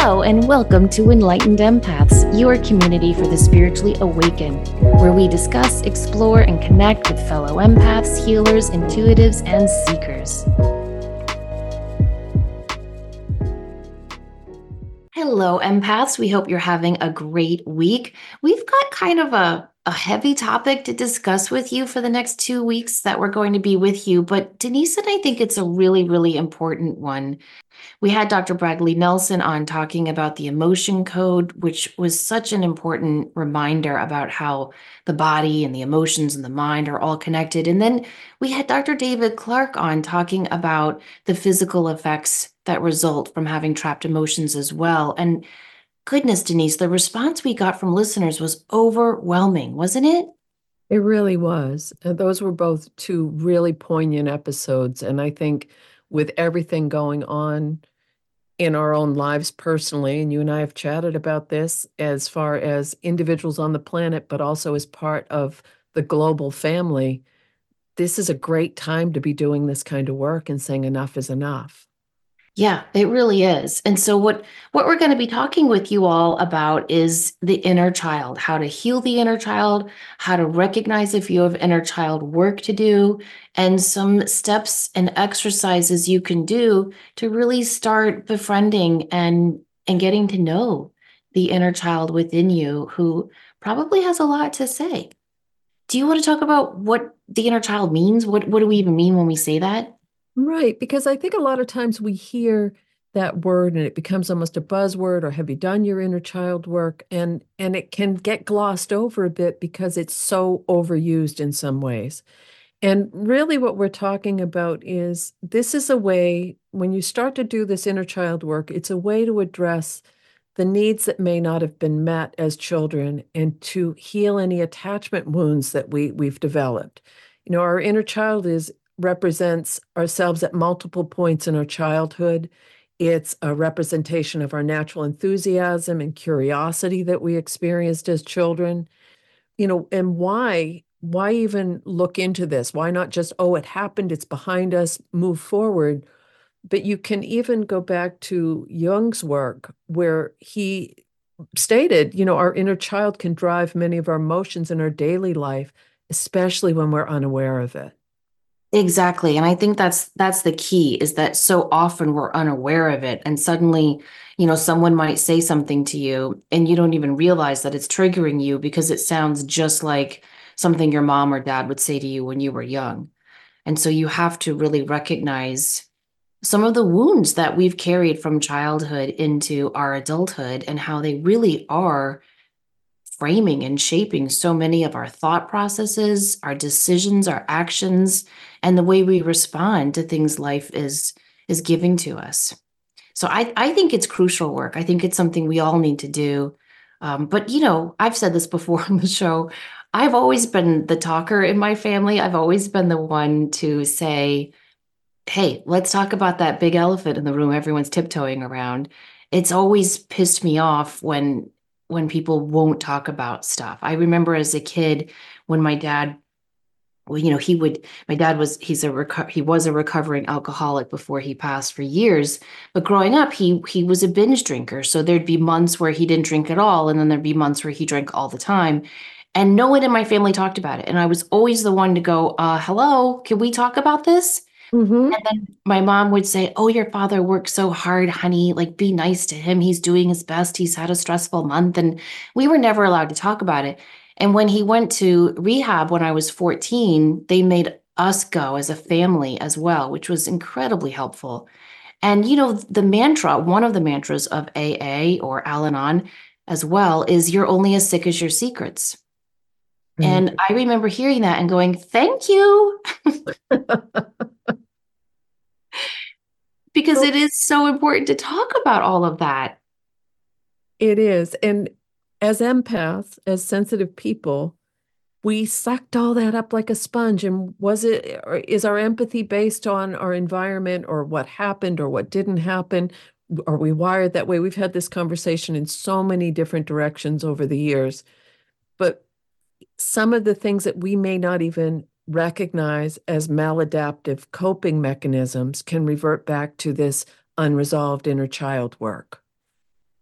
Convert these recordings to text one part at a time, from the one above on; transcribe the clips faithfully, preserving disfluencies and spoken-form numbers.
Hello, and welcome to Enlightened Empaths, your community for the spiritually awakened, where we discuss, explore, and connect with fellow empaths, healers, intuitives, and seekers. Hello, empaths. We hope you're having a great week. We've got kind of a, a heavy topic to discuss with you for the next two weeks that we're going to be with you, but Denise and I think it's a really, really important one. We had Doctor Bradley Nelson on talking about the emotion code, which was such an important reminder about how the body and the emotions and the mind are all connected. And then we had Doctor David Clark on talking about the physical effects that result from having trapped emotions as well. And goodness, Denise, the response we got from listeners was overwhelming, wasn't it? It really was. Uh, Those were both two really poignant episodes. And I think with everything going on in our own lives personally, and you and I have chatted about this as far as individuals on the planet, but also as part of the global family, this is a great time to be doing this kind of work and saying enough is enough. Yeah, it really is. And so what what we're going to be talking with you all about is the inner child, how to heal the inner child, how to recognize if you have inner child work to do, and some steps and exercises you can do to really start befriending and and getting to know the inner child within you who probably has a lot to say. Do you want to talk about what the inner child means? What what do we even mean when we say that? Right, because I think a lot of times we hear that word and it becomes almost a buzzword, or have you done your inner child work? And and it can get glossed over a bit because it's so overused in some ways. And really what we're talking about is this is a way, when you start to do this inner child work, it's a way to address the needs that may not have been met as children and to heal any attachment wounds that we we've developed. You know, our inner child is represents ourselves at multiple points in our childhood. It's a representation of our natural enthusiasm and curiosity that we experienced as children. You know, and why why even look into this? Why not just, oh, it happened, it's behind us, move forward? But you can even go back to Jung's work where he stated, you know, our inner child can drive many of our emotions in our daily life, especially when we're unaware of it. Exactly. And I think that's that's the key is that so often we're unaware of it and suddenly, you know, someone might say something to you and you don't even realize that it's triggering you because it sounds just like something your mom or dad would say to you when you were young. And so you have to really recognize some of the wounds that we've carried from childhood into our adulthood and how they really are framing and shaping so many of our thought processes, our decisions, our actions, and the way we respond to things life is is giving to us. So I I think it's crucial work. I think it's something we all need to do. Um, but you know, I've said this before on the show. I've always been the talker in my family. I've always been the one to say, "Hey, let's talk about that big elephant in the room everyone's tiptoeing around." It's always pissed me off when when people won't talk about stuff. I remember as a kid when my dad, well, you know, he would, my dad was, he's a, reco- he was a recovering alcoholic before he passed for years. But growing up, he, he was a binge drinker. So there'd be months where he didn't drink at all. And then there'd be months where he drank all the time. And no one in my family talked about it. And I was always the one to go, uh, hello, can we talk about this? Mm-hmm. And then my mom would say, oh, your father worked so hard, honey. Like, be nice to him. He's doing his best. He's had a stressful month. And we were never allowed to talk about it. And when he went to rehab when I was fourteen, they made us go as a family as well, which was incredibly helpful. And, you know, the mantra, one of the mantras of A A or Al Anon as well is you're only as sick as your secrets. Right. And I remember hearing that and going, thank you. Because Well, it is so important to talk about all of that. it is. And as empaths, as sensitive people, we sucked all that up like a sponge. And was it, or is our empathy based on our environment or what happened or what didn't happen? Are we wired that way? We've had this conversation in so many different directions over the years. But some of the things that we may not even recognize as maladaptive coping mechanisms can revert back to this unresolved inner child work.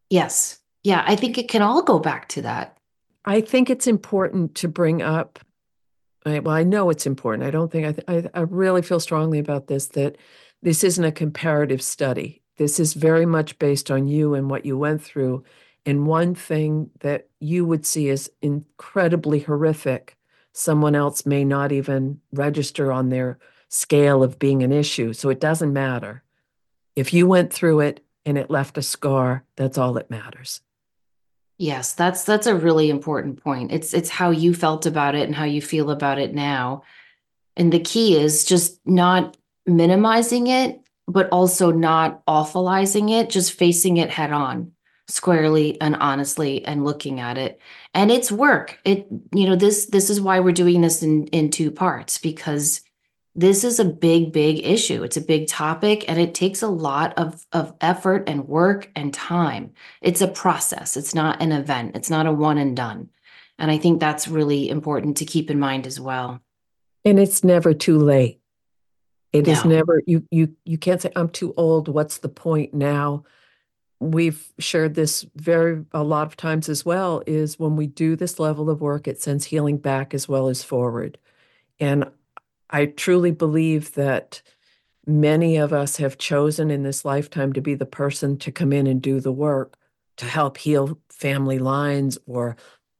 Yes. Yeah, I think it can all go back to that. I think it's important to bring up, I, well, I know it's important. I don't think, I, th- I, I really feel strongly about this, that this isn't a comparative study. This is very much based on you and what you went through. And one thing that you would see as incredibly horrific, someone else may not even register on their scale of being an issue. So it doesn't matter. If you went through it and it left a scar, that's all that matters. Yes, that's that's a really important point. It's it's how you felt about it and how you feel about it now. And the key is just not minimizing it, but also not awfulizing it, just facing it head on, squarely and honestly and looking at it. And it's work. It, you know, this this is why we're doing this in in two parts, because this is a big, big issue. It's a big topic and it takes a lot of of effort and work and time. It's a process. It's not an event. It's not a one and done. And I think that's really important to keep in mind as well. And it's never too late. It is No. never, you you you can't say, I'm too old. What's the point now? We've shared this very a lot of times as well, is when we do this level of work, it sends healing back as well as forward. And I truly believe that many of us have chosen in this lifetime to be the person to come in and do the work to help heal family lines or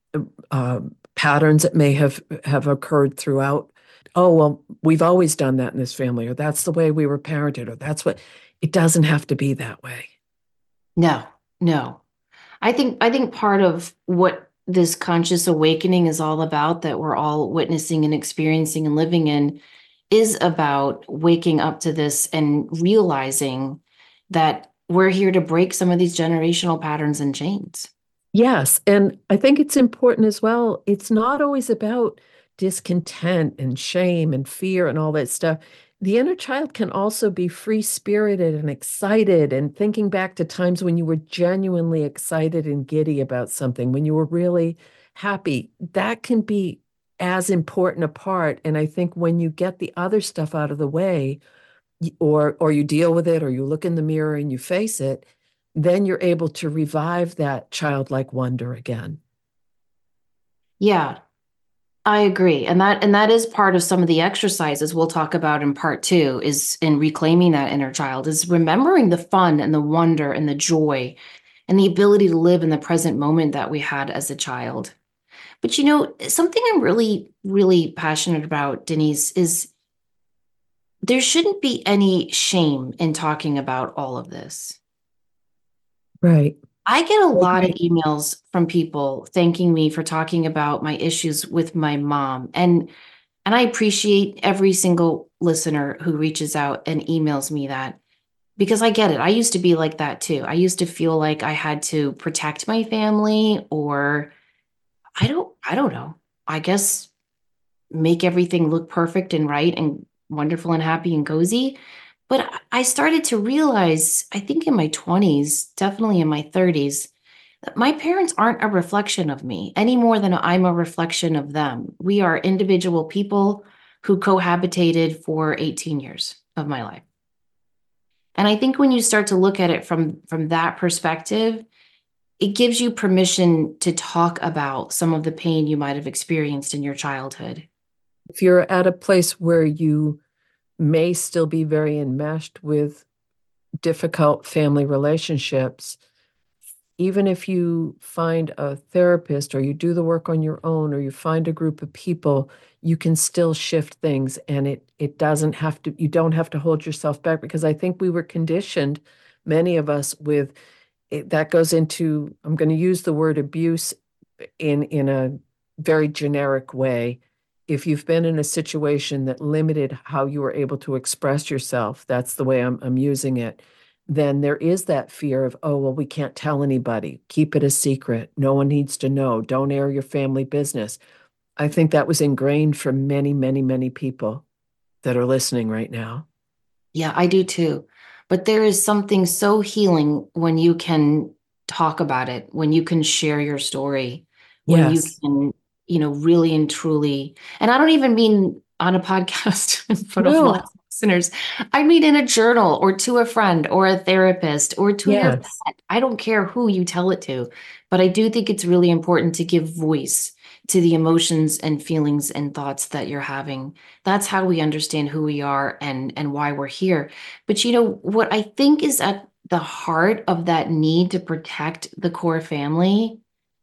uh, patterns that may have have occurred throughout. Oh, well, we've always done that in this family, or that's the way we were parented, or that's what. It doesn't have to be that way. No, no. I think I think part of what this conscious awakening is all about, that we're all witnessing and experiencing and living in, is about waking up to this and realizing that we're here to break some of these generational patterns and chains. Yes, and I think it's important as well. It's not always about discontent and shame and fear and all that stuff. The inner child can also be free-spirited and excited, and thinking back to times when you were genuinely excited and giddy about something, when you were really happy. That can be as important a part. And I think when you get the other stuff out of the way, or or you deal with it, or you look in the mirror and you face it, then you're able to revive that childlike wonder again. Yeah, I agree. And that and that is part of some of the exercises we'll talk about in part two, is in reclaiming that inner child, is remembering the fun and the wonder and the joy and the ability to live in the present moment that we had as a child. But you know, something I'm really, really passionate about, Denise, is there shouldn't be any shame in talking about all of this. Right. I get a lot of Right. emails from people thanking me for talking about my issues with my mom. And and I appreciate every single listener who reaches out and emails me that, because I get it. I used to be like that too. I used to feel like I had to protect my family, or I don't I don't know. I guess make everything look perfect and right and wonderful and happy and cozy. But I started to realize, I think in my twenties, definitely in my thirties, that my parents aren't a reflection of me any more than I'm a reflection of them. We are individual people who cohabitated for eighteen years of my life. And I think when you start to look at it from from that perspective, it gives you permission to talk about some of the pain you might have experienced in your childhood. If you're at a place where you may still be very enmeshed with difficult family relationships, even if you find a therapist or you do the work on your own or you find a group of people, you can still shift things, and it it doesn't have to, you don't have to hold yourself back, because I think we were conditioned, many of us, with it, that goes into, I'm going to use the word abuse in in a very generic way. If you've been in a situation that limited how you were able to express yourself, that's the way I'm I'm using it, then there is that fear of, oh, well, we can't tell anybody. Keep it a secret. No one needs to know. Don't air your family business. I think that was ingrained for many, many, many people that are listening right now. Yeah, I do too. But there is something so healing when you can talk about it, when you can share your story, when you Yes. can, you know, really and truly, and I don't even mean on a podcast in front of lots No, of listeners, I mean in a journal or to a friend or a therapist or to your Yes. pet. I don't care who you tell it to, but I do think it's really important to give voice to the emotions and feelings and thoughts that you're having. That's how we understand who we are and and why we're here. But you know what I think is at the heart of that need to protect the core family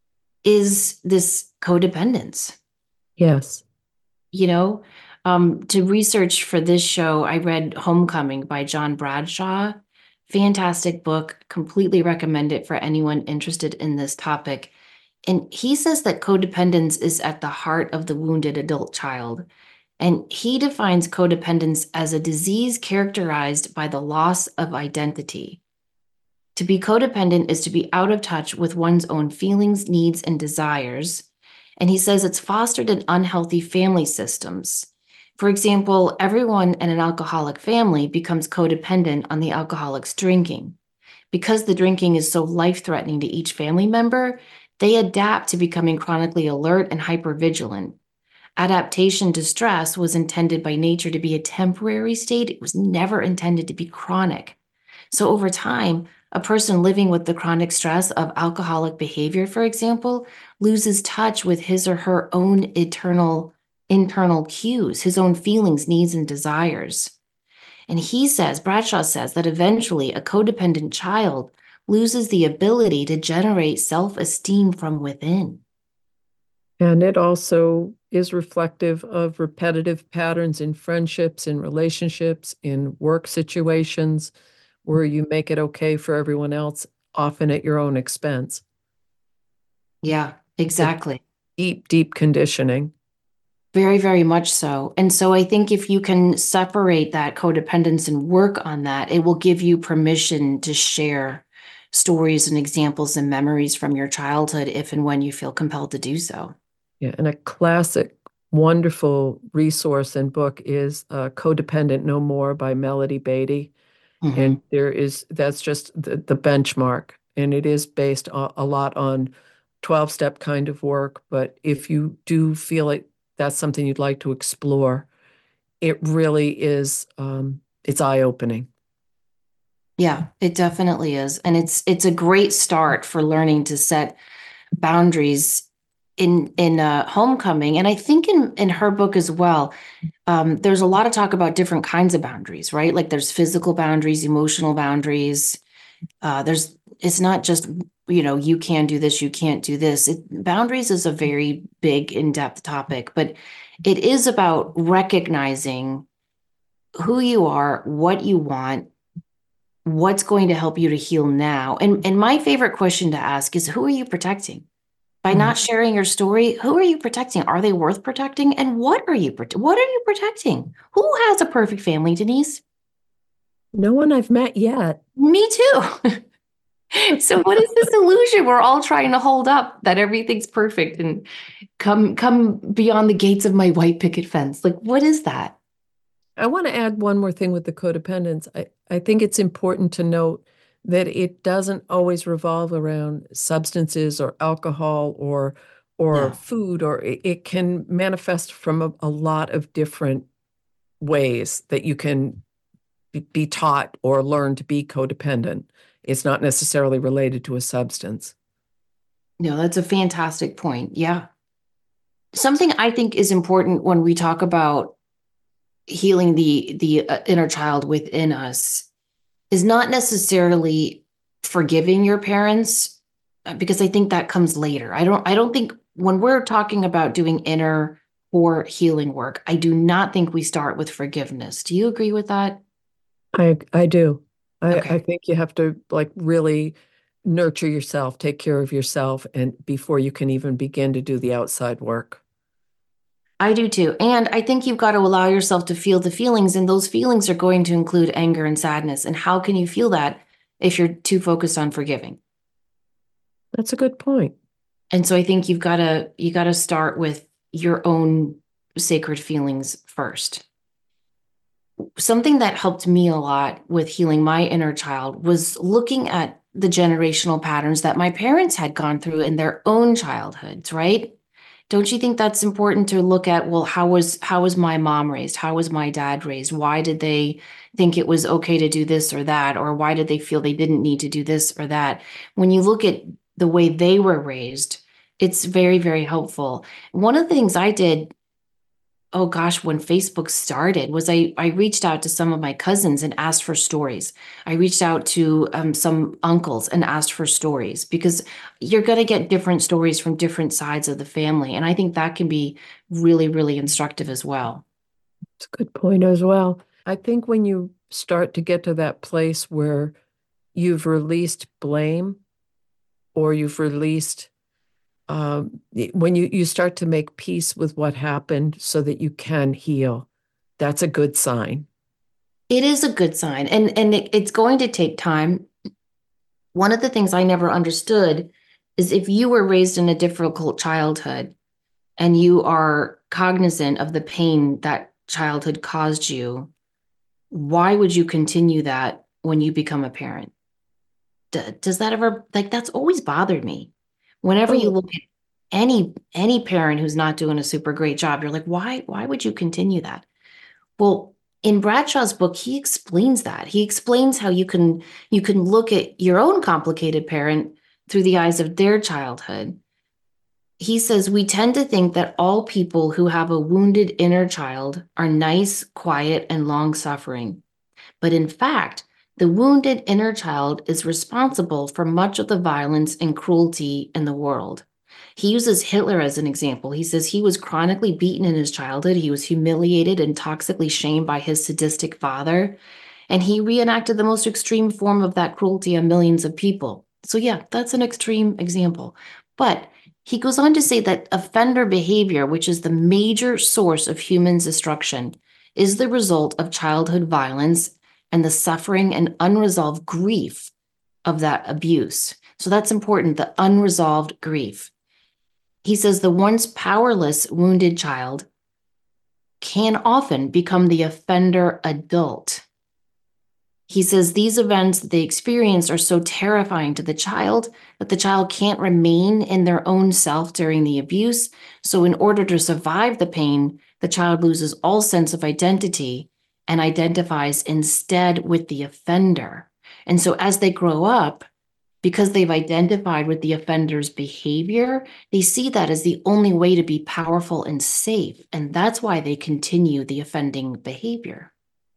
is this codependence. Yes. You know, um, to research for this show, I read Homecoming by John Bradshaw. Fantastic book. Completely recommend it for anyone interested in this topic. And he says that codependence is at the heart of the wounded adult child. And he defines codependence as a disease characterized by the loss of identity. To be codependent is to be out of touch with one's own feelings, needs, and desires. And he says it's fostered in unhealthy family systems. For example, everyone in an alcoholic family becomes codependent on the alcoholic's drinking. Because the drinking is so life threatening to each family member, they adapt to becoming chronically alert and hypervigilant. Adaptation to stress was intended by nature to be a temporary state, it was never intended to be chronic. So over time, a person living with the chronic stress of alcoholic behavior, for example, loses touch with his or her own eternal internal cues, his own feelings, needs, and desires. And he says, Bradshaw says, that eventually a codependent child loses the ability to generate self esteem from within. And it also is reflective of repetitive patterns in friendships, in relationships, in work situations, where you make it okay for everyone else, often at your own expense. Yeah, It's a exactly. deep, deep conditioning. Very, very much so. And so I think if you can separate that codependence and work on that, it will give you permission to share stories and examples and memories from your childhood if and when you feel compelled to do so. Yeah, and a classic, wonderful resource and book is uh, Codependent No More by Melody Beattie. And Mhm. there is, that's just the, the benchmark. And it is based a, a lot on twelve step kind of work. But if you do feel like that's something you'd like to explore, it really is, um, it's eye opening. Yeah, it definitely is. And it's it's a great start for learning to set boundaries in in uh, Homecoming. And I think in in her book as well, um, there's a lot of talk about different kinds of boundaries, right? Like there's physical boundaries, emotional boundaries. Uh, there's it's not just, you know, you can do this, you can't do this. It, boundaries is a very big, in-depth topic, but it is about recognizing who you are, what you want, what's going to help you to heal now. And and my favorite question to ask is, who are you protecting? By Mhm. not sharing your story, who are you protecting? Are they worth protecting? And what are you what are you protecting? Who has a perfect family, Denise? No one I've met yet. Me too. So what is this illusion we're all trying to hold up that everything's perfect and come come beyond the gates of my white picket fence? Like, what is that? I want to add one more thing with the codependence. I, I think it's important to note that it doesn't always revolve around substances or alcohol or or No. food, or it, it can manifest from a, a lot of different ways that you can be, be taught or learn to be codependent. It's not necessarily related to a substance. No, that's a fantastic point. Yeah. Something I think is important when we talk about healing the the uh, inner child within us is not necessarily forgiving your parents, uh, because I think that comes later. I don't I don't think when we're talking about doing inner or healing work, I do not think we start with forgiveness. Do you agree with that? I I do. I, I Okay. think you have to like really nurture yourself, take care of yourself, and before you can even begin to do the outside work. I do too. And I think you've got to allow yourself to feel the feelings, and those feelings are going to include anger and sadness. And how can you feel that if you're too focused on forgiving? That's a good point. And so I think you've got to you got to start with your own sacred feelings first. Something that helped me a lot with healing my inner child was looking at the generational patterns that my parents had gone through in their own childhoods, right? Don't you think that's important to look at, well, how was how was my mom raised? How was my dad raised? Why did they think it was okay to do this or that? Or why did they feel they didn't need to do this or that? When you look at the way they were raised, it's very, very helpful. One of the things I did, oh gosh, when Facebook started, was I I reached out to some of my cousins and asked for stories. I reached out to um, some uncles and asked for stories because you're going to get different stories from different sides of the family. And I think that can be really, really instructive as well. It's a good point as well. I think when you start to get to that place where you've released blame or you've released um, when you, you start to make peace with what happened so that you can heal, that's a good sign. It is a good sign, and and it, it's going to take time. One of the things I never understood is if you were raised in a difficult childhood and you are cognizant of the pain that childhood caused you, why would you continue that when you become a parent? D- does that ever, like, that's always bothered me. Whenever you Oh, look at any any parent who's not doing a super great job, you're like, why why would you continue that? Well, in Bradshaw's book, he explains that. He explains how you can you can look at your own complicated parent through the eyes of their childhood. He says we tend to think that all people who have a wounded inner child are nice, quiet, and long-suffering. But in fact, the wounded inner child is responsible for much of the violence and cruelty in the world. He uses Hitler as an example. He says he was chronically beaten in his childhood. He was humiliated and toxically shamed by his sadistic father. And he reenacted the most extreme form of that cruelty on millions of people. So, yeah, that's an extreme example. But he goes on to say that offender behavior, which is the major source of human destruction, is the result of childhood violence and the suffering and unresolved grief of that abuse. So that's important, the unresolved grief. He says the once powerless wounded child can often become the offender adult. He says these events that they experience are so terrifying to the child that the child can't remain in their own self during the abuse. So, in order to survive the pain, the child loses all sense of identity and identifies instead with the offender. And so, as they grow up, because they've identified with the offender's behavior, they see that as the only way to be powerful and safe. And that's why they continue the offending behavior.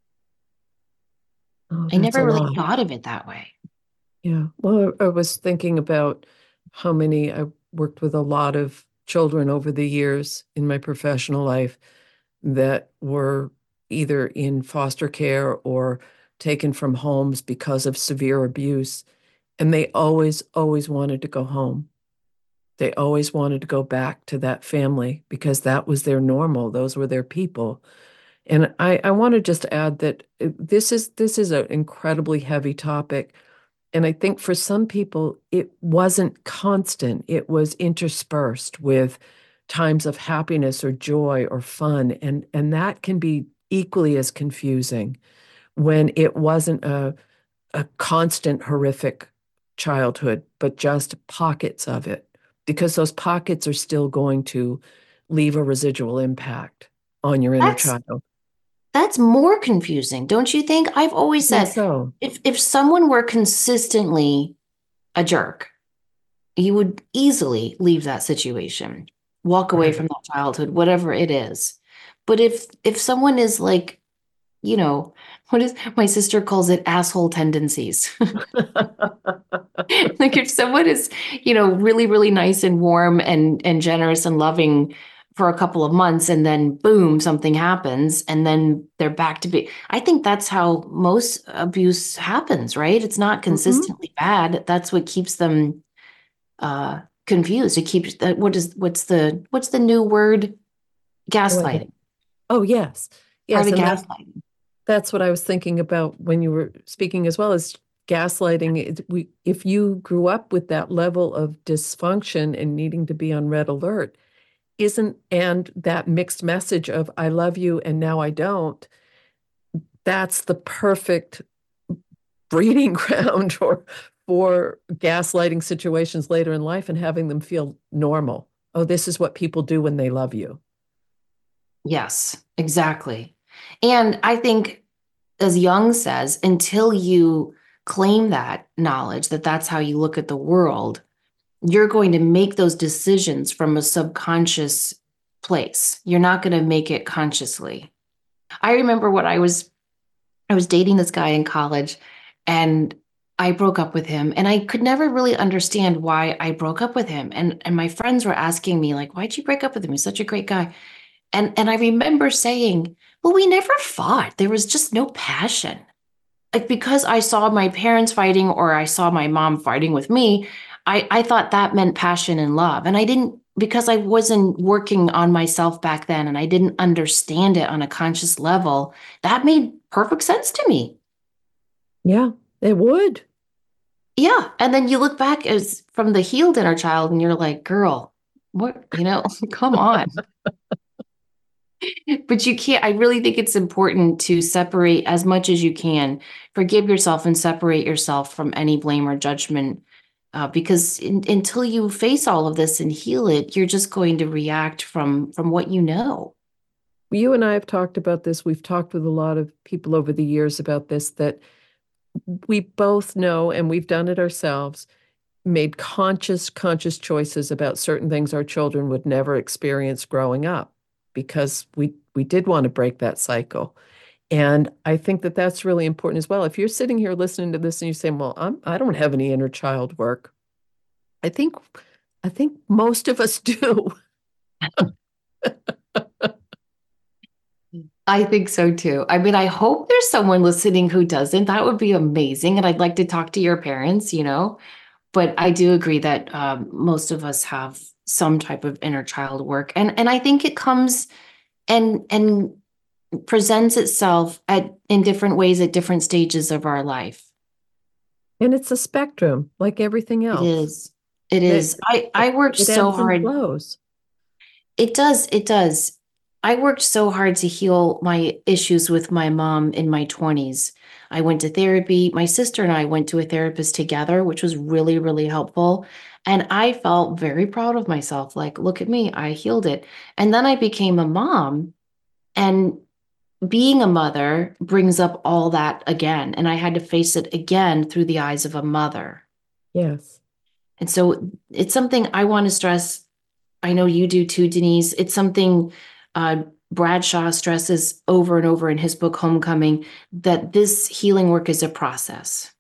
oh, I that's a never really lot. thought of it that way. Yeah. Well, I I was thinking about how many I worked with a lot of children over the years in my professional life that were either in foster care or taken from homes because of severe abuse. And they always, always wanted to go home. They always wanted to go back to that family because that was their normal. Those were their people. And I, I want to just add that uh, this is this is an incredibly heavy topic. And I think for some people, it wasn't constant. It was interspersed with times of happiness or joy or fun. And, and that can be equally as confusing when it wasn't a, a constant horrific childhood, but just pockets of it, because those pockets are still going to leave a residual impact on your inner That's child. that's more confusing, don't you think? I've I always think said so. if if someone were consistently a jerk, you would easily leave that situation, walk away Right. from that childhood, whatever it is. But if if someone is like, you know, what is my sister calls it asshole tendencies. Like if someone is, you know, really, really nice and warm and and generous and loving for a couple of months and then boom, something happens and then they're back to be. I think that's how most abuse happens, right? It's not Mhm. consistently bad. That's what keeps them uh confused. It keeps that what is what's the what's the new word? Oh, I don't. Gaslighting. Oh, yes. Part Yes. of And that gaslighting. that's what I was thinking about when you were speaking as well as gaslighting. It, we, if you grew up with that level of dysfunction and needing to be on red alert, isn't and that mixed message of I love you and now I don't, that's the perfect breeding ground or for gaslighting situations later in life and having them feel normal. oh, this is what people do when they love you. Yes, exactly. And I think, as Jung says, until you claim that knowledge, that that's how you look at the world, you're going to make those decisions from a subconscious place. You're not going to make it consciously. I remember when I was I was dating this guy in college and I broke up with him and I could never really understand why I broke up with him. And and my friends were asking me like, "Why'd you break up with him? He's such a great guy." And and I remember saying, "Well, we never fought. There was just no passion." Like because I saw my parents fighting or I saw my mom fighting with me, I I thought that meant passion and love. And I didn't because I wasn't working on myself back then and I didn't understand it on a conscious level. That made perfect sense to me. Yeah, it would. Yeah. And then you look back as from the healed inner child and you're like, girl, what, you know, come on. But you can't, I really think it's important to separate as much as you can, forgive yourself and separate yourself from any blame or judgment. Uh, because in, until you face all of this and heal it, you're just going to react from from what you know. You and I have talked about this. We've talked with a lot of people over the years about this, that we both know, and we've done it ourselves, made conscious, conscious choices about certain things our children would never experience growing up because we we did want to break that cycle. And I think that that's really important as well. If you're sitting here listening to this and you're saying, "Well, I'm I don't have any inner child work," I think I think most of us do. I think so too. I mean, I hope there's someone listening who doesn't. That would be amazing. And I'd like to talk to your parents, you know. But I do agree that um, most of us have some type of inner child work. And and I think it comes and and presents itself at in different ways at different stages of our life. And it's a spectrum, like everything It else. is. It It, is. I I worked it so ebbs and hard. flows. It does. It does. I worked so hard to heal my issues with my mom in my twenties. I went to therapy. My sister and I went to a therapist together, which was really, really helpful. And I felt very proud of myself. Like, look at me, I healed it. And then I became a mom, and being a mother brings up all that again. And I had to face it again through the eyes of a mother. Yes. And so it's something I want to stress. I know you do too, Denise. It's something uh, Bradshaw stresses over and over in his book, Homecoming, that this healing work is a process.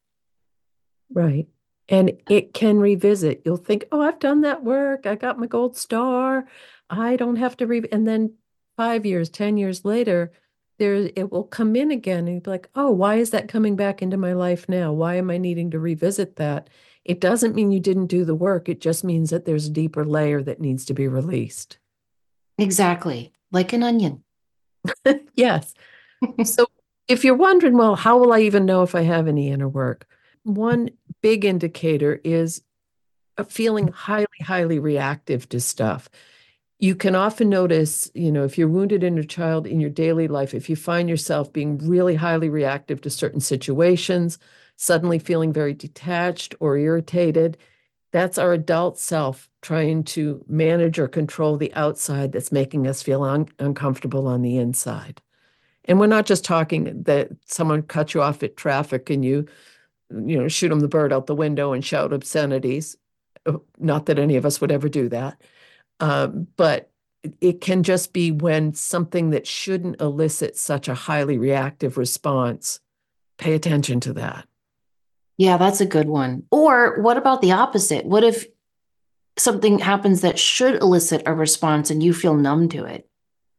Right. And it can revisit. You'll think, oh, I've done that work. I got my gold star. I don't have to re and then five years, ten years later, there it will come in again and you'll be like, oh, why is that coming back into my life now? Why am I needing to revisit that? It doesn't mean you didn't do the work. It just means that there's a deeper layer that needs to be released. Exactly. Like an onion. Yes. So if you're wondering, well, how will I even know if I have any inner work? One big indicator is a feeling highly, highly reactive to stuff. You can often notice, you know, if you're wounded in your child in your daily life, if you find yourself being really highly reactive to certain situations, suddenly feeling very detached or irritated, that's our adult self trying to manage or control the outside that's making us feel un uncomfortable on the inside. And we're not just talking that someone cut you off at traffic and you, you know, shoot them the bird out the window and shout obscenities. Uh, Not that any of us would ever do that. Um, but it can just be when something that shouldn't elicit such a highly reactive response. Pay attention to that. Yeah, that's a good one. Or what about the opposite? What if something happens that should elicit a response and you feel numb to it?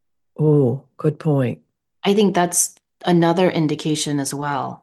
Oh, good point. I think that's another indication as well.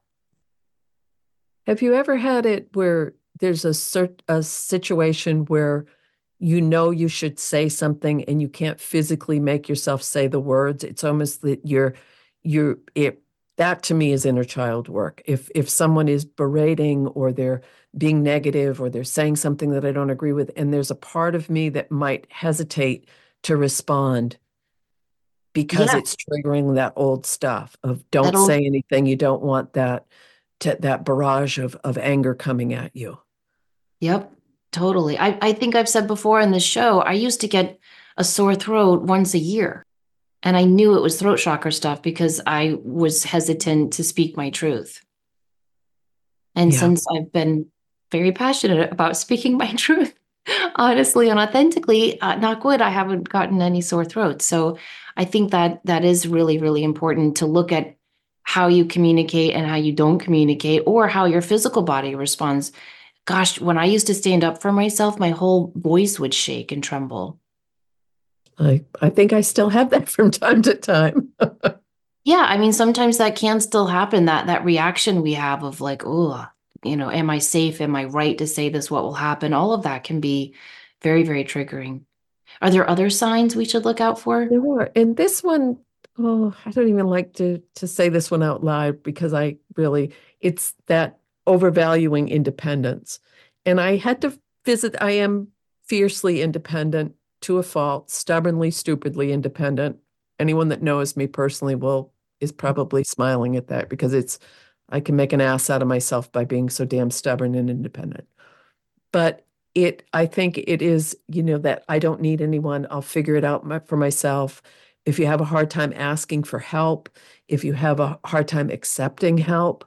Have you ever had it where there's a cert a situation where you know you should say something and you can't physically make yourself say the words? It's almost that you're you're it that to me is inner child work. If if someone is berating or they're being negative or they're saying something that I don't agree with, and there's a part of me that might hesitate to respond because Yeah, it's triggering that old stuff of don't that'll, say anything, you don't want that to, that barrage of of anger coming at you. yep, Totally. I, I think I've said before in the show, I used to get a sore throat once a year. And I knew it was throat chakra stuff because I was hesitant to speak my truth. And Yeah. since I've been very passionate about speaking my truth, honestly and authentically, uh, knock wood, I haven't gotten any sore throats. So I think that that is really, really important to look at how you communicate and how you don't communicate, or how your physical body responds. Gosh, when I used to stand up for myself, my whole voice would shake and tremble. I, I think I still have that from time to time. Yeah, I mean, sometimes that can still happen, that that reaction we have of like, oh, you know, am I safe? Am I right to say this? What will happen? All of that can be very, very triggering. Are there other signs we should look out for? There were. And this one, oh, I don't even like to to say this one out loud because I really, it's that overvaluing independence. And I had to visit, I am fiercely independent to a fault, stubbornly, stupidly independent. Anyone that knows me personally will is probably smiling at that because it's I can make an ass out of myself by being so damn stubborn and independent. But it, I think it is, you know, that I don't need anyone. I'll figure it out my, for myself. If you have a hard time asking for help, if you have a hard time accepting help,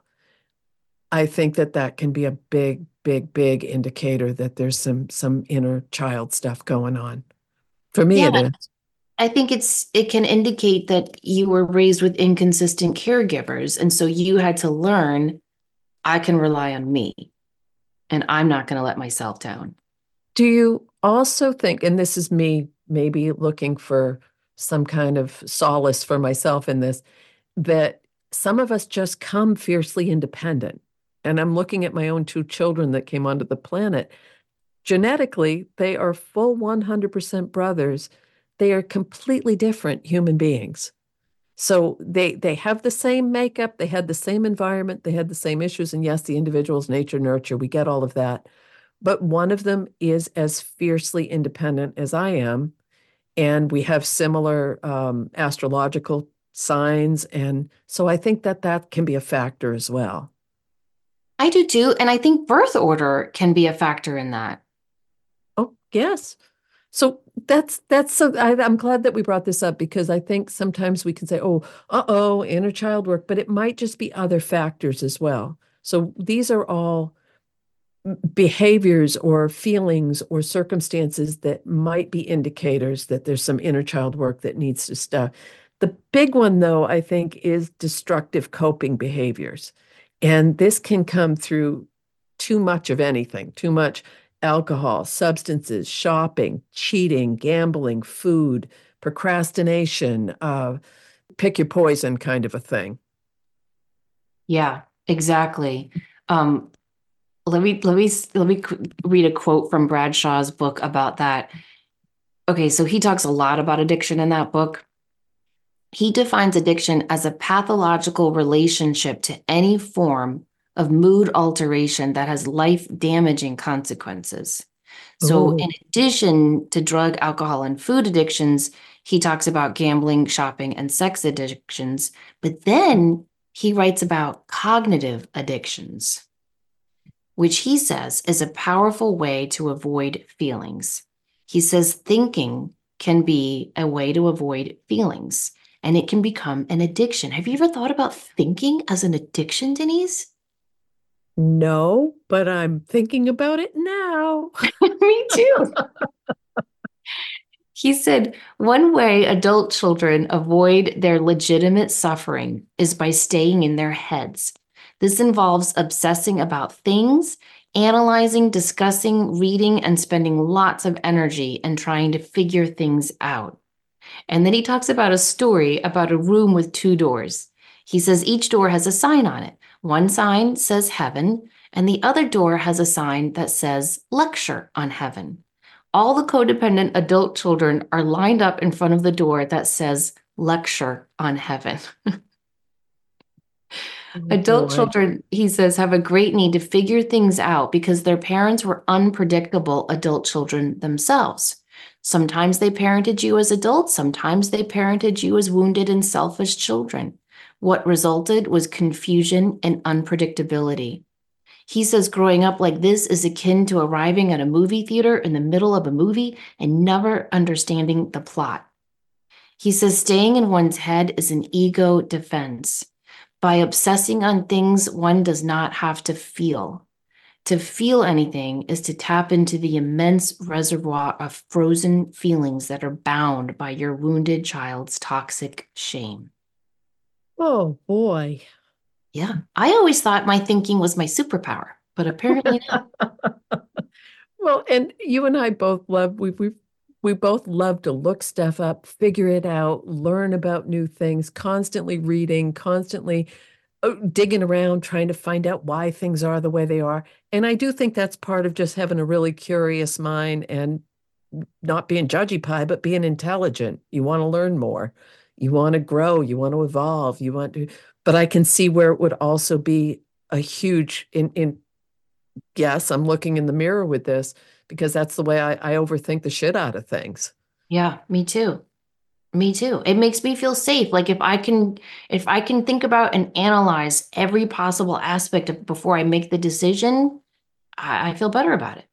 I think that that can be a big, big, big indicator that there's some some inner child stuff going on. For me, Yeah, it is. I think it's it can indicate that you were raised with inconsistent caregivers, and so you had to learn, I can rely on me, and I'm not going to let myself down. Do you also think, and this is me maybe looking for some kind of solace for myself in this, that some of us just come fiercely independent. And I'm looking at my own two children that came onto the planet. Genetically, they are full one hundred percent brothers. They are completely different human beings. So they they have the same makeup, they had the same environment, they had the same issues. And yes, the individual's nature, nurture, we get all of that. But one of them is as fiercely independent as I am. And we have similar um, astrological signs. And so I think that that can be a factor as well. I do too, and I think birth order can be a factor in that. Oh, yes. So that's that's so I, I'm glad that we brought this up because I think sometimes we can say, oh, uh-oh, inner child work, but it might just be other factors as well. So these are all behaviors or feelings or circumstances that might be indicators that there's some inner child work that needs to stop. The big one, though, I think, is destructive coping behaviors. And this can come through too much of anything, too much alcohol, substances, shopping, cheating, gambling, food, procrastination, uh, pick your poison kind of a thing. Yeah, exactly. Um, let me let me let me read a quote from Bradshaw's book about that. Okay, so he talks a lot about addiction in that book. He defines addiction as a pathological relationship to any form of mood alteration that has life damaging consequences. So, Oh, in addition to drug, alcohol, and food addictions, he talks about gambling, shopping, and sex addictions. But then he writes about cognitive addictions, which he says is a powerful way to avoid feelings. He says thinking can be a way to avoid feelings, and it can become an addiction. Have you ever thought about thinking as an addiction, Denise? no, but I'm thinking about it now. Me too. He said one way adult children avoid their legitimate suffering is by staying in their heads. This involves obsessing about things, analyzing, discussing, reading, and spending lots of energy and trying to figure things out. And then he talks about a story about a room with two doors. He says each door has a sign on it. One sign says heaven, and the other door has a sign that says lecture on heaven. All the codependent adult children are lined up in front of the door that says lecture on heaven. Oh Adult boy. children, he says, have a great need to figure things out because their parents were unpredictable adult children themselves. Sometimes they parented you as adults, sometimes they parented you as wounded and selfish children. What resulted was confusion and unpredictability. He says growing up like this is akin to arriving at a movie theater in the middle of a movie and never understanding the plot. He says staying in one's head is an ego defense. By obsessing on things one does not have to feel. To feel anything is to tap into the immense reservoir of frozen feelings that are bound by your wounded child's toxic shame. Oh boy. Yeah, I always thought my thinking was my superpower, but apparently not. Well, and you and I both love we we we both love to look stuff up, figure it out, learn about new things, constantly reading, constantly uh, digging around, trying to find out why things are the way they are. And I do think that's part of just having a really curious mind and not being judgy pie, but being intelligent. You want to learn more. You want to grow. You want to evolve. You want to, but I can see where it would also be a huge in in yes, I'm looking in the mirror with this because that's the way I, I overthink the shit out of things. Yeah, me too. Me too. It makes me feel safe. Like if I can, if I can think about and analyze every possible aspect of before I make the decision, I, I feel better about it.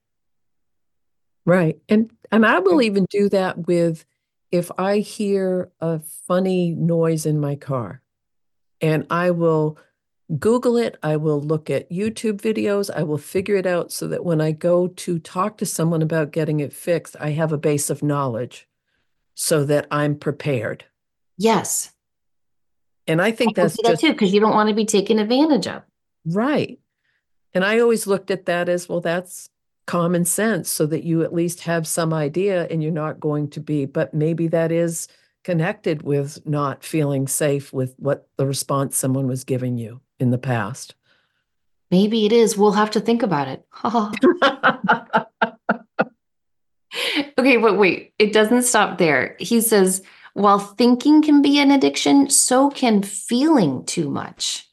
Right. And and I will even do that with if I hear a funny noise in my car and I will Google it, I will look at YouTube videos, I will figure it out so that when I go to talk to someone about getting it fixed, I have a base of knowledge so that I'm prepared. Yes, And I I think would that's do that just too because you don't want to be taken advantage of. right. And I always looked at that as, well, that's common sense so that you at least have some idea and you're not going to be, but maybe that is connected with not feeling safe with what the response someone was giving you in the past. Maybe it is. We'll have to think about it. Okay, but wait, it doesn't stop there. He says, while thinking can be an addiction, so can feeling too much.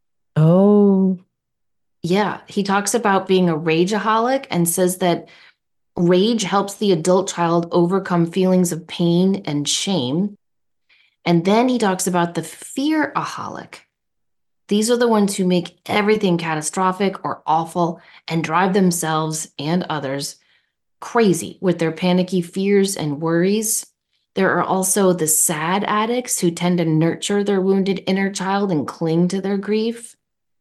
Oh, Yeah, he talks about being a rageaholic and says that rage helps the adult child overcome feelings of pain and shame. And then he talks about the fearaholic. These are the ones who make everything catastrophic or awful and drive themselves and others crazy with their panicky fears and worries. There are also the sad addicts who tend to nurture their wounded inner child and cling to their grief.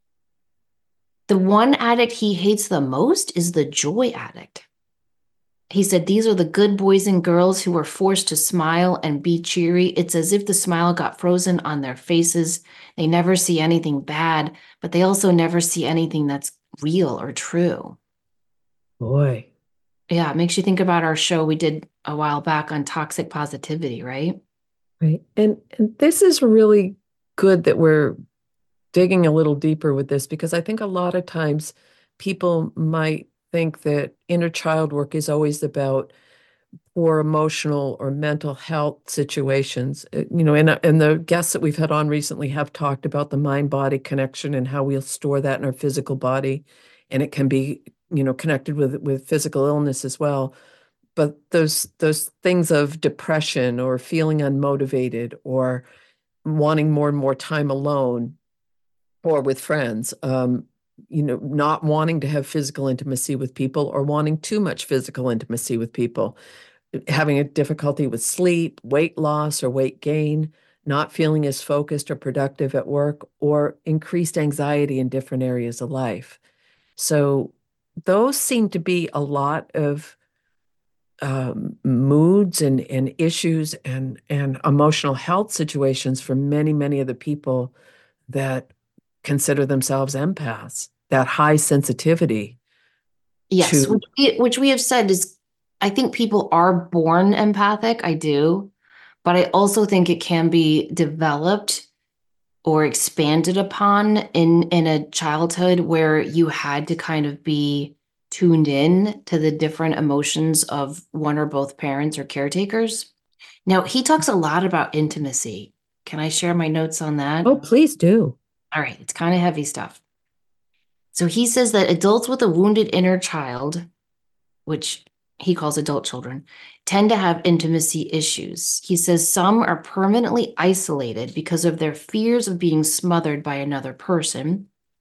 The one addict he hates the most is the joy addict. He said, these are the good boys and girls who were forced to smile and be cheery. It's as if the smile got frozen on their faces. They never see anything bad, but they also never see anything that's real or true. boy. Yeah, it makes you think about our show we did a while back on toxic positivity, right? Right. And and this is really good that we're digging a little deeper with this because I think a lot of times people might think that inner child work is always about poor emotional or mental health situations. Uh, You know, and, uh, and the guests that we've had on recently have talked about the mind-body connection and how we'll store that in our physical body. And it can be, you know, connected with with physical illness as well. But those those things of depression or feeling unmotivated or wanting more and more time alone or with friends, um, you know, not wanting to have physical intimacy with people or wanting too much physical intimacy with people, having a difficulty with sleep, weight loss or weight gain, not feeling as focused or productive at work, or increased anxiety in different areas of life. So those seem to be a lot of um, moods and, and issues and, and emotional health situations for many, many of the people that consider themselves empaths, that high sensitivity Yes, to, which we, which we have said is, I think people are born empathic. I do, but I also think it can be developed or expanded upon in in a childhood where you had to kind of be tuned in to the different emotions of one or both parents or caretakers. Now, he talks a lot about intimacy. Can I share my notes on that? oh, please do. All right, it's kind of heavy stuff. So he says that adults with a wounded inner child, which he calls adult children, tend to have intimacy issues. He says some are permanently isolated because of their fears of being smothered by another person.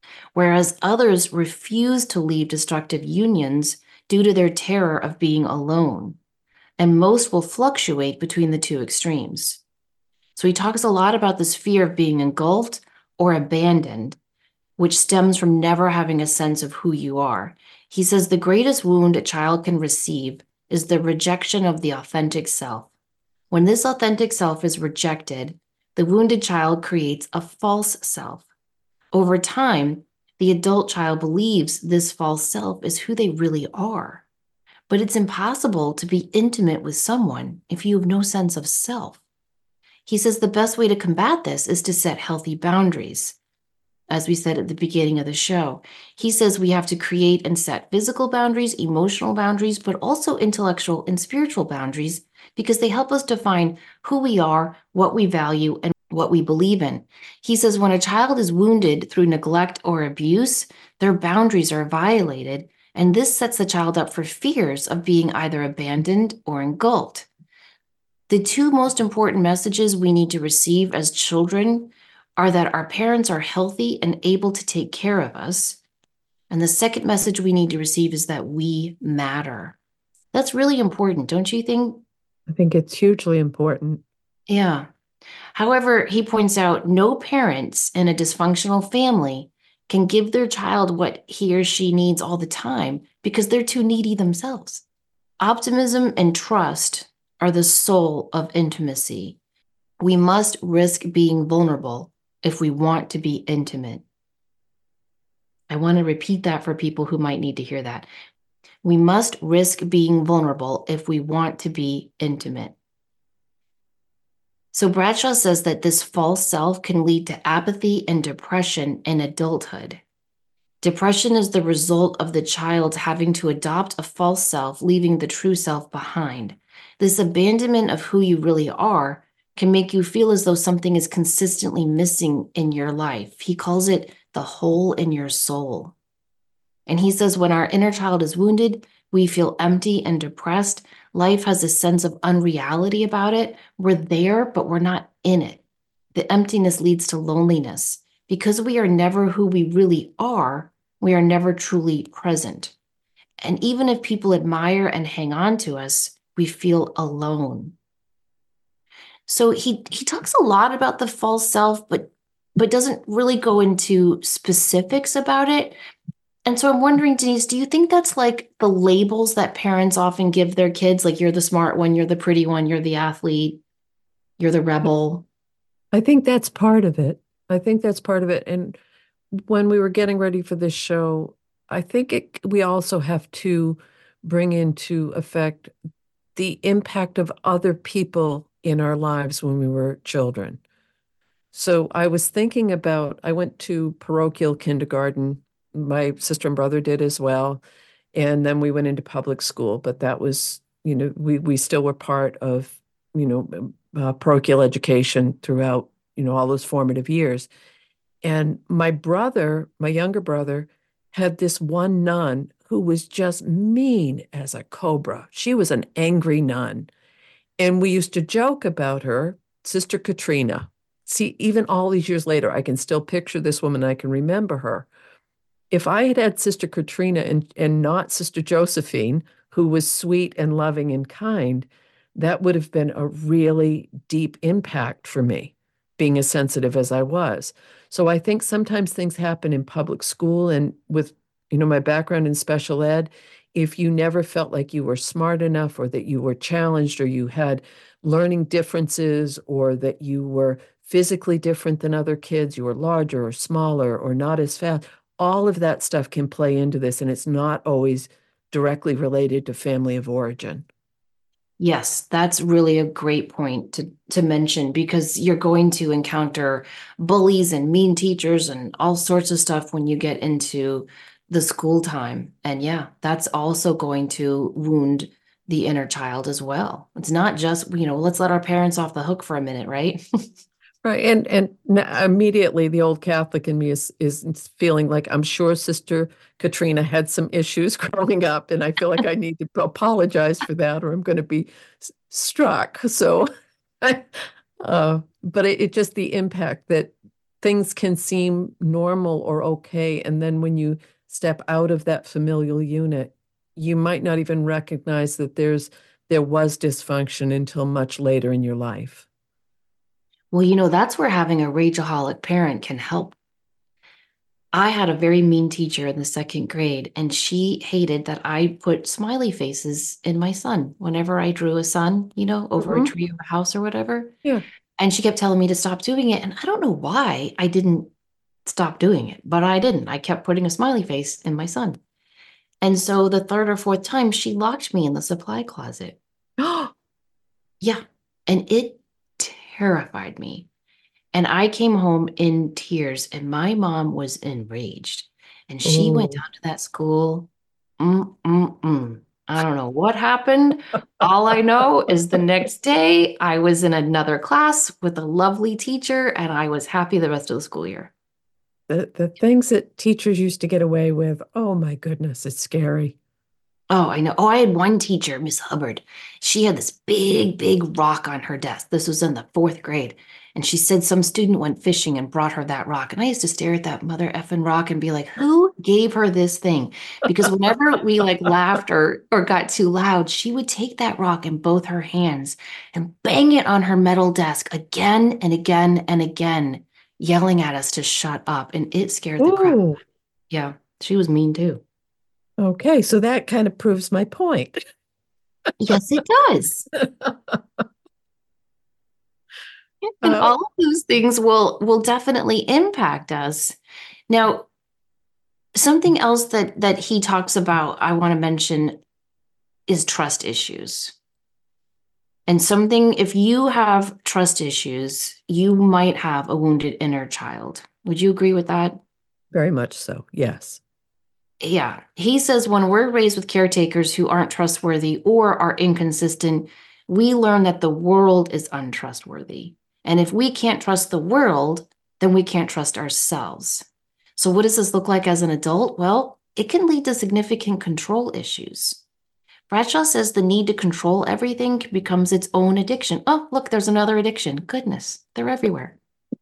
whereas others refuse to leave destructive unions due to their terror of being alone. And most will fluctuate between the two extremes. So he talks a lot about this fear of being engulfed or abandoned, which stems from never having a sense of who you are. He says the greatest wound a child can receive is the rejection of the authentic self. When this authentic self is rejected, the wounded child creates a false self. Over time, the adult child believes this false self is who they really are. But it's impossible to be intimate with someone if you have no sense of self. He says the best way to combat this is to set healthy boundaries. As we said at the beginning of the show, he says we have to create and set physical boundaries, emotional boundaries, but also intellectual and spiritual boundaries because they help us define who we are, what we value, and what we believe in. He says when a child is wounded through neglect or abuse, their boundaries are violated, and this sets the child up for fears of being either abandoned or engulfed. The two most important messages we need to receive as children are that our parents are healthy and able to take care of us. And the second message we need to receive is that we matter. That's really important, don't you think? I think it's hugely important. Yeah. However, he points out no parents in a dysfunctional family can give their child what he or she needs all the time because they're too needy themselves. Optimism and trust are the soul of intimacy. We must risk being vulnerable if we want to be intimate. I want to repeat that for people who might need to hear that. We must risk being vulnerable if we want to be intimate. So Bradshaw says that this false self can lead to apathy and depression in adulthood. Depression is the result of the child having to adopt a false self, leaving the true self behind. This abandonment of who you really are can make you feel as though something is consistently missing in your life. He calls it the hole in your soul. And he says when our inner child is wounded, we feel empty and depressed. Life has a sense of unreality about it. We're there, but we're not in it. The emptiness leads to loneliness. Because we are never who we really are, we are never truly present. And even if people admire and hang on to us, we feel alone. So he he talks a lot about the false self, but but doesn't really go into specifics about it. And so I'm wondering, Denise, do you think that's like the labels that parents often give their kids? Like you're the smart one, you're the pretty one, you're the athlete, you're the rebel. I think that's part of it. I think that's part of it. And when we were getting ready for this show, I think it, we also have to bring into effect the impact of other people in our lives when we were children. So I was thinking about, I went to parochial kindergarten. My sister and brother did as well. And then we went into public school, but that was, you know, we, we still were part of, you know, uh, parochial education throughout, you know, all those formative years. And my brother, my younger brother, had this one nun who was just mean as a cobra. She was an angry nun. And we used to joke about her, Sister Katrina. See, even all these years later, I can still picture this woman. I can remember her. If I had had Sister Katrina and, and not Sister Josephine, who was sweet and loving and kind, that would have been a really deep impact for me, being as sensitive as I was. So I think sometimes things happen in public school and with, you know, my background in special ed, if you never felt like you were smart enough or that you were challenged or you had learning differences or that you were physically different than other kids, you were larger or smaller or not as fast, all of that stuff can play into this, and it's not always directly related to family of origin. Yes, that's really a great point to, to mention because you're going to encounter bullies and mean teachers and all sorts of stuff when you get into the school time. And yeah, that's also going to wound the inner child as well. It's not just, you know, let's let our parents off the hook for a minute, right? Right. And and immediately the old Catholic in me is is feeling like I'm sure Sister Katrina had some issues growing up, and I feel like I need to apologize for that, or I'm going to be struck. So, uh, but it, it just the impact that things can seem normal or okay. And then when you step out of that familial unit, you might not even recognize that there's there was dysfunction until much later in your life. Well, you know, that's where having a rageaholic parent can help. I had a very mean teacher in the second grade, and she hated that I put smiley faces in my sun whenever I drew a sun, you know, over a Mhm. tree or a house or whatever. Yeah. And she kept telling me to stop doing it. And I don't know why I didn't stop doing it, but I didn't. I kept putting a smiley face in my sun. And so the third or fourth time, she locked me in the supply closet. Yeah. And it terrified me. And I came home in tears, and my mom was enraged. And she went Oh. down to that school. Mm, mm, mm. I don't know what happened. All I know is the next day I was in another class with a lovely teacher, and I was happy the rest of the school year. The the things that teachers used to get away with, oh my goodness, it's scary. Oh, I know. Oh, I had one teacher, Miss Hubbard. She had this big, big rock on her desk. This was in the fourth grade. And she said some student went fishing and brought her that rock. And I used to stare at that mother effing rock and be like, who gave her this thing? Because whenever we like laughed or or got too loud, she would take that rock in both her hands and bang it on her metal desk again and again and again, yelling at us to shut up. And it scared the crap. Oh, Yeah, she was mean too. okay. So that kind of proves my point. Yes, it does. And Uh, all of those things will will definitely impact us. Now, something else that that he talks about I want to mention is trust issues. And something, if you have trust issues, you might have a wounded inner child. Would you agree with that? very much so. Yes. Yeah. He says when we're raised with caretakers who aren't trustworthy or are inconsistent, we learn that the world is untrustworthy. And if we can't trust the world, then we can't trust ourselves. So, what does this look like as an adult? Well, it can lead to significant control issues. Bradshaw says the need to control everything becomes its own addiction. Oh, look, there's another addiction. Goodness, they're everywhere.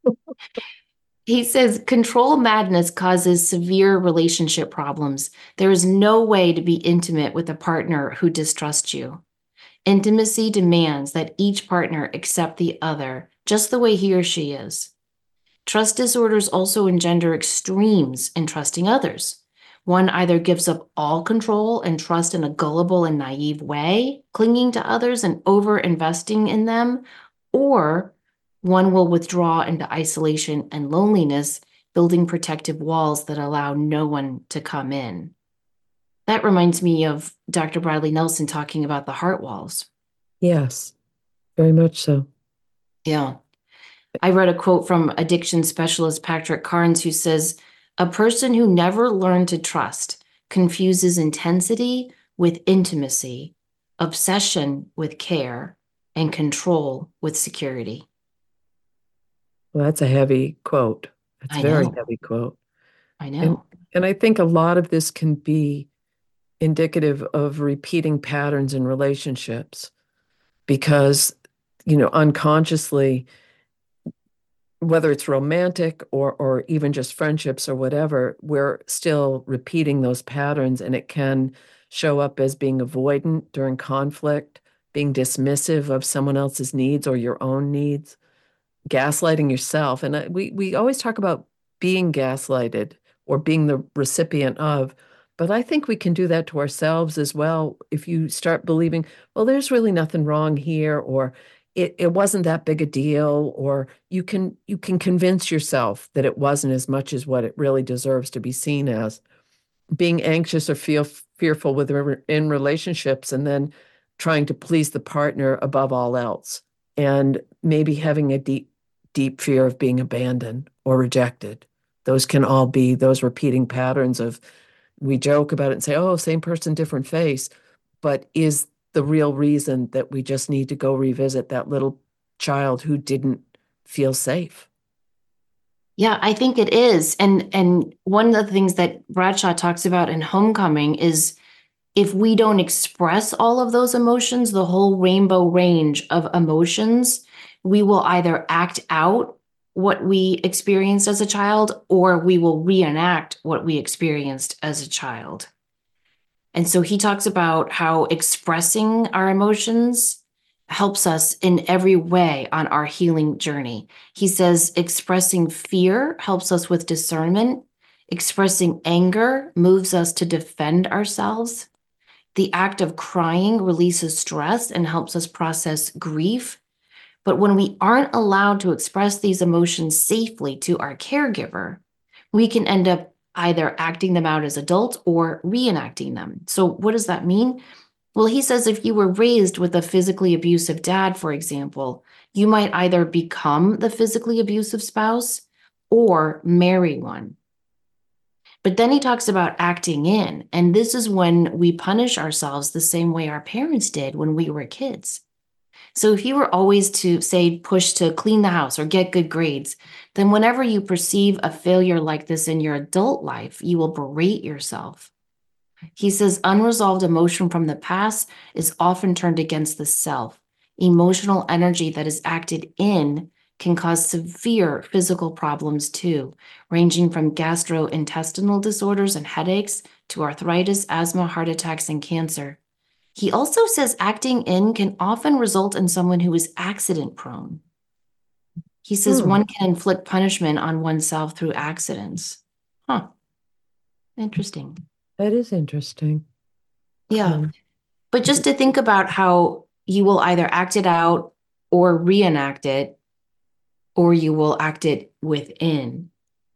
He says control madness causes severe relationship problems. There is no way to be intimate with a partner who distrusts you. Intimacy demands that each partner accept the other just the way he or she is. Trust disorders also engender extremes in trusting others. One either gives up all control and trust in a gullible and naive way, clinging to others and over investing in them, or one will withdraw into isolation and loneliness, building protective walls that allow no one to come in. That reminds me of Doctor Bradley Nelson talking about the heart walls. Yes. Very much so. Yeah. I read a quote from addiction specialist Patrick Carnes who says, a person who never learned to trust confuses intensity with intimacy, obsession with care, and control with security. Well, that's a heavy quote. It's a I very know. heavy quote. I And know. and I think a lot of this can be indicative of repeating patterns in relationships because, you know, unconsciously, whether it's romantic or or even just friendships or whatever, we're still repeating those patterns and it can show up as being avoidant during conflict, being dismissive of someone else's needs or your own needs, gaslighting yourself. And I, we we always talk about being gaslighted or being the recipient of, but I think we can do that to ourselves as well. If you start believing, well, there's really nothing wrong here, or it, it wasn't that big a deal, or you can you can convince yourself that it wasn't as much as what it really deserves to be seen as. Being anxious or feel fearful with in relationships and then trying to please the partner above all else and maybe having a deep deep fear of being abandoned or rejected. Those can all be those repeating patterns of we joke about it and say, oh, same person, different face, but is the real reason that we just need to go revisit that little child who didn't feel safe. Yeah, I think it is. And and one of the things that Bradshaw talks about in Homecoming is if we don't express all of those emotions, the whole rainbow range of emotions, we will either act out what we experienced as a child, or we will reenact what we experienced as a child. And so he talks about how expressing our emotions helps us in every way on our healing journey. He says expressing fear helps us with discernment. Expressing anger moves us to defend ourselves. The act of crying releases stress and helps us process grief. But when we aren't allowed to express these emotions safely to our caregiver, we can end up either acting them out as adults or reenacting them. So, what does that mean? Well, he says if you were raised with a physically abusive dad, for example, you might either become the physically abusive spouse or marry one. But then he talks about acting in, and this is when we punish ourselves the same way our parents did when we were kids. So if you were always to say push to clean the house or get good grades, then whenever you perceive a failure like this in your adult life, you will berate yourself. He says unresolved emotion from the past is often turned against the self. Emotional energy that is acted in can cause severe physical problems too, ranging from gastrointestinal disorders and headaches to arthritis, asthma, heart attacks, and cancer. He also says acting in can often result in someone who is accident prone. He says Hmm, one can inflict punishment on oneself through accidents. Huh. Interesting. that is interesting. Yeah. Um, But just to think about how you will either act it out or reenact it, or you will act it within.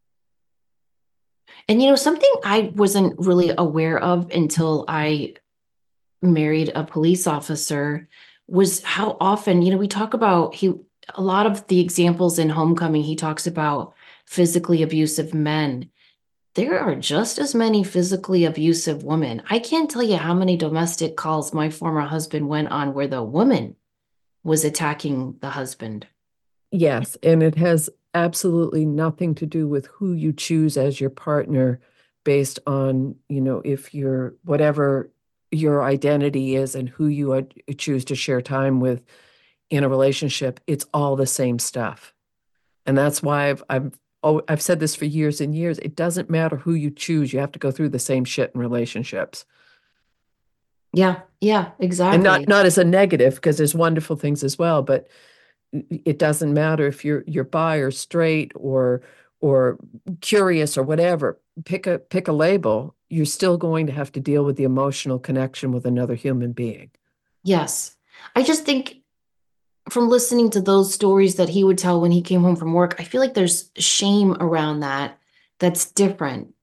And you know, something I wasn't really aware of until I married a police officer was how often, you know, we talk about he a lot of the examples in Homecoming, he talks about physically abusive men. There are just as many physically abusive women. I can't tell you how many domestic calls my former husband went on where the woman was attacking the husband. yes, and it has absolutely nothing to do with who you choose as your partner based on, you know, if you're whatever your identity is and who you ad- choose to share time with in a relationship. It's all the same stuff. And that's why I've I've oh, I've said this for years and years. It doesn't matter who you choose, you have to go through the same shit in relationships. Yeah, yeah, And not exactly. not as a negative, because there's wonderful things as well, but it doesn't matter if you're you're bi or straight or or curious or whatever. Pick a pick a label. You're still going to have to deal with the emotional connection with another human being. Yes. I just think from listening to those stories that he would tell when he came home from work, I feel like there's shame around that that's different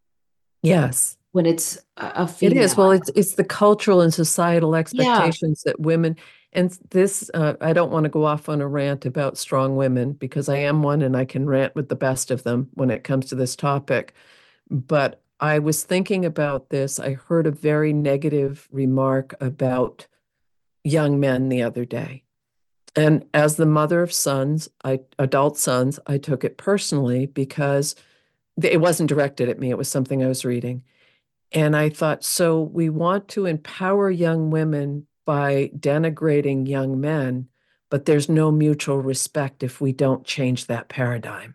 Yes. when it's a, a It is. female. Well, it's it's the cultural and societal Yeah. expectations that women, and this, uh, I don't want to go off on a rant about strong women because I am one and I can rant with the best of them when it comes to this topic. But I was thinking about this. I heard a very negative remark about young men the other day. And as the mother of sons, I adult sons, I took it personally because it wasn't directed at me. It was something I was reading. And I thought, so we want to empower young women by denigrating young men, but there's no mutual respect if we don't change that paradigm.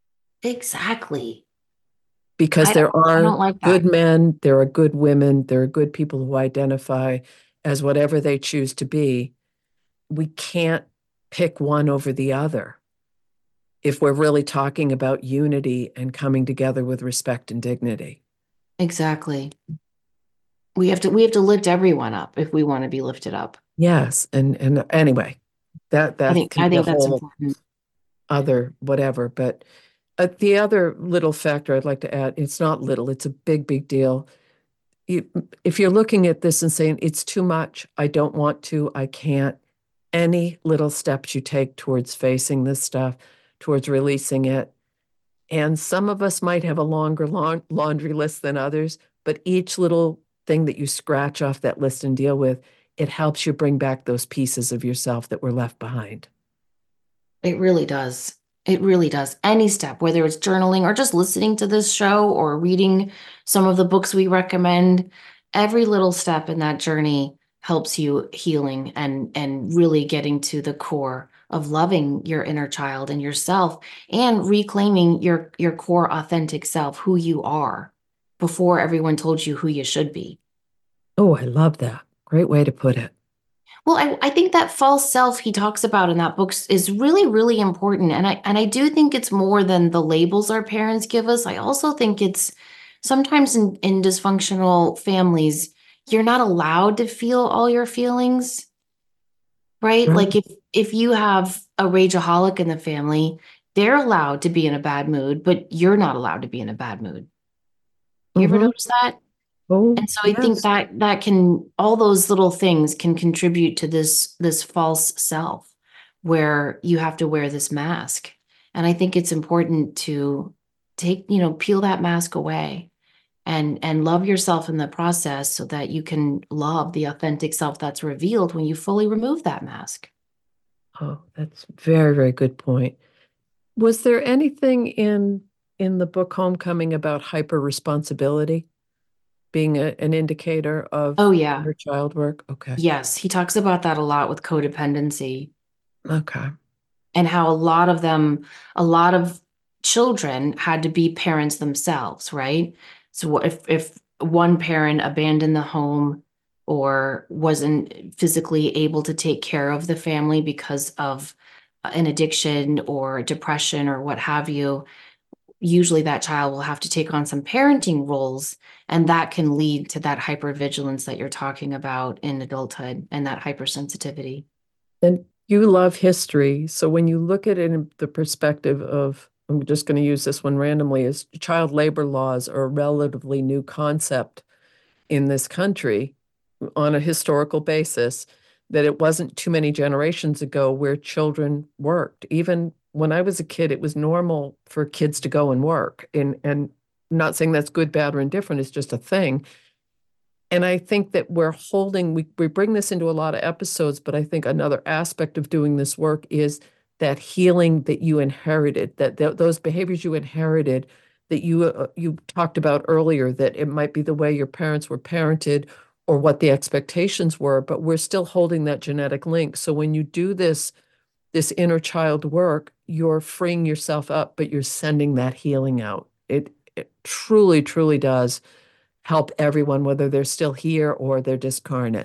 Exactly. Because I don't there I are don't like good that. men, there are good women, there are good people who identify as whatever they choose to be. We can't pick one over the other if we're really talking about unity and coming together with respect and dignity. Exactly. We have to we have to lift everyone up if we want to be lifted up. Yes, and and anyway, that I that think can I be a think that's whole important. other whatever. But uh, the other little factor I'd like to add, it's not little, it's a big, big deal. You, if you're looking at this and saying it's too much, I don't want to, I can't, any little steps you take towards facing this stuff, towards releasing it. And some of us might have a longer long, laundry list than others, but each little thing that you scratch off that list and deal with, it helps you bring back those pieces of yourself that were left behind. It really does. It really does. Any step, whether it's journaling or just listening to this show or reading some of the books we recommend, every little step in that journey helps you healing and and really getting to the core of loving your inner child and yourself and reclaiming your your core authentic self, who you are, before everyone told you who you should be. Oh, I love that. Great way to put it. Well, I, I think that false self he talks about in that book is really, really important. And I and I do think it's more than the labels our parents give us. I also think it's sometimes in, in dysfunctional families, you're not allowed to feel all your feelings, right? Right. Like if if you have a rageaholic in the family, they're allowed to be in a bad mood, but you're not allowed to be in a bad mood. You ever Mm-hmm. notice that? Oh, And so I think yes. that that can all those little things can contribute to this this false self where you have to wear this mask. And I think it's important to take, you know, peel that mask away and and love yourself in the process so that you can love the authentic self that's revealed when you fully remove that mask. Oh, that's very, very good point. Was there anything in in the book Homecoming about hyper responsibility being a, an indicator Oh of yeah. inner child work? Okay. Yes, he talks about that a lot with codependency Okay. and how a lot of them, a lot of children had to be parents themselves, right? So if if one parent abandoned the home or wasn't physically able to take care of the family because of an addiction or depression or what have you, usually that child will have to take on some parenting roles, and that can lead to that hypervigilance that you're talking about in adulthood and that hypersensitivity. And you love history. So when you look at it in the perspective of, I'm just going to use this one randomly, is child labor laws are a relatively new concept in this country on a historical basis, that it wasn't too many generations ago where children worked. Even when I was a kid, it was normal for kids to go and work. And and I'm not saying that's good, bad, or indifferent, it's just a thing. And I think that we're holding, we, we bring this into a lot of episodes, but I think another aspect of doing this work is that healing that you inherited, that th those behaviors you inherited, that you uh, you talked about earlier, that it might be the way your parents were parented or what the expectations were, but we're still holding that genetic link. So when you do this this inner child work, you're freeing yourself up, but you're sending that healing out. It, it truly, truly does help everyone, whether they're still here or they're discarnate.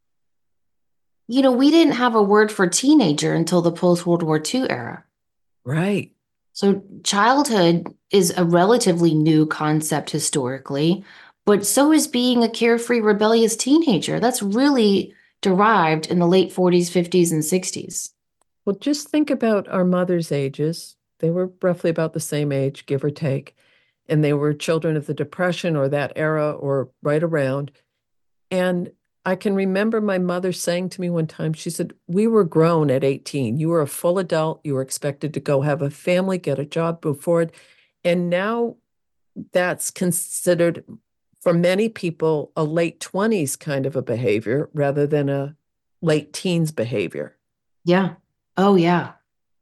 You know, we didn't have a word for teenager until the post World War two era. Right. So childhood is a relatively new concept historically, but so is being a carefree, rebellious teenager. That's really derived in the late forties, fifties, and sixties. Well, just think about our mothers' ages. They were roughly about the same age, give or take, and they were children of the Depression or that era or right around. And I can remember my mother saying to me one time, she said, "We were grown at eighteen. You were a full adult. You were expected to go have a family, get a job, move forward." And now that's considered, for many people, a late twenties kind of a behavior rather than a late teens behavior. Yeah. Oh yeah.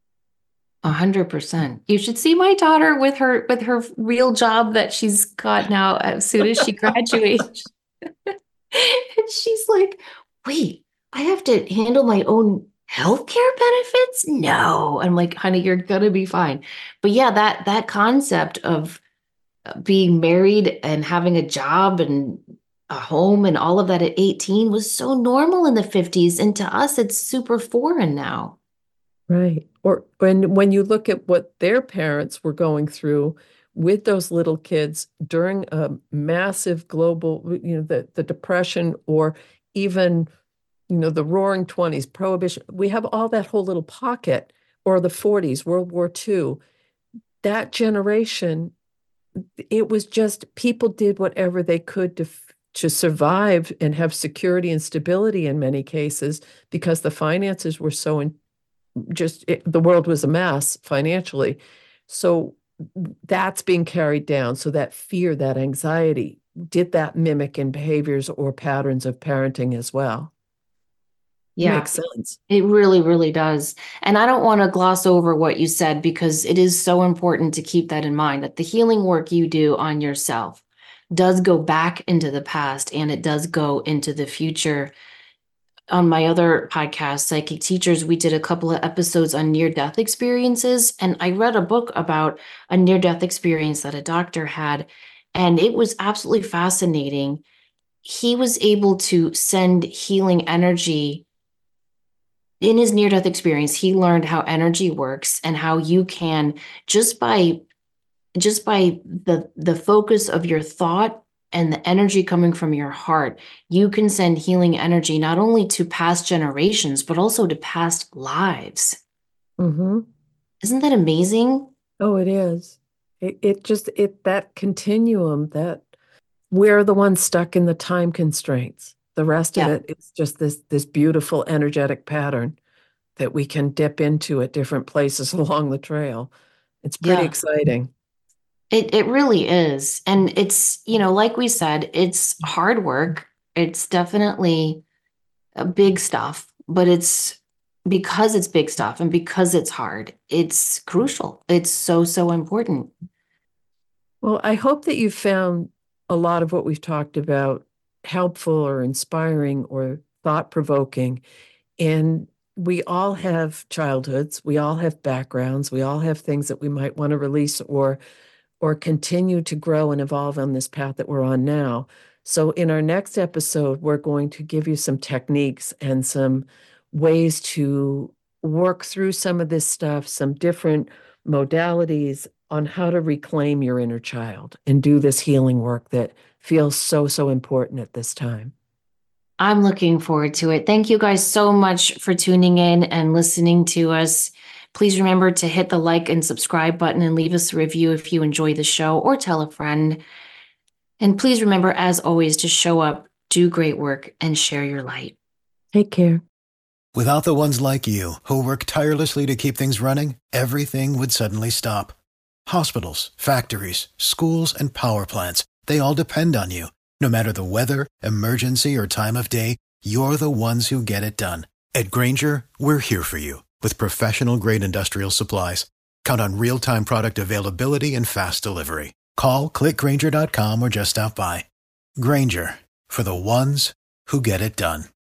A hundred percent. You should see my daughter with her with her real job that she's got now as soon as she graduates. And she's like, wait, I have to handle my own healthcare benefits? No. I'm like, honey, you're gonna be fine. But yeah, that that concept of being married and having a job and a home and all of that at eighteen was so normal in the fifties. And to us, it's super foreign now. Right. Or when when you look at what their parents were going through with those little kids during a massive global, you know, the, the depression or even, you know, the roaring twenties, prohibition, we have all that whole little pocket, or the forties, World War two. That generation, it was just people did whatever they could to to survive and have security and stability in many cases because the finances were so in, just it, the world was a mess financially. So that's being carried down. So that fear, that anxiety, did that mimic in behaviors or patterns of parenting as well? Yeah, Makes sense. it really, really does. And I don't want to gloss over what you said because it is so important to keep that in mind that the healing work you do on yourself does go back into the past and it does go into the future on my other podcast, Psychic Teachers, we did a couple of episodes on near-death experiences, and I read a book about a near-death experience that a doctor had, and it was absolutely fascinating. He was able to send healing energy in his near-death experience. He learned how energy works and how you can just by just by the the focus of your thought and the energy coming from your heart, you can send healing energy not only to past generations, but also to past lives. Mm-hmm. Isn't that amazing? Oh, it is. It, it just, it, that continuum, that we're the ones stuck in the time constraints. The rest of Yeah, it is just this, this beautiful energetic pattern that we can dip into at different places along the trail. It's pretty yeah. exciting. It it really is. And it's, you know, like we said, it's hard work. It's definitely a big stuff, but it's because it's big stuff and because it's hard, it's crucial. It's so, so important. Well, I hope that you found a lot of what we've talked about helpful or inspiring or thought provoking. And we all have childhoods, we all have backgrounds, we all have things that we might want to release or or continue to grow and evolve on this path that we're on now. So in our next episode, we're going to give you some techniques and some ways to work through some of this stuff, some different modalities on how to reclaim your inner child and do this healing work that feels so, so important at this time. I'm looking forward to it. Thank you guys so much for tuning in and listening to us. Please remember to hit the like and subscribe button and leave us a review if you enjoy the show or tell a friend. And please remember, as always, to show up, do great work, and share your light. Take care. Without the ones like you, who work tirelessly to keep things running, everything would suddenly stop. Hospitals, factories, schools, and power plants, they all depend on you. No matter the weather, emergency, or time of day, you're the ones who get it done. At Grainger, we're here for you with professional-grade industrial supplies. Count on real-time product availability and fast delivery. Call, click Grainger dot com, or just stop by. Grainger, for the ones who get it done.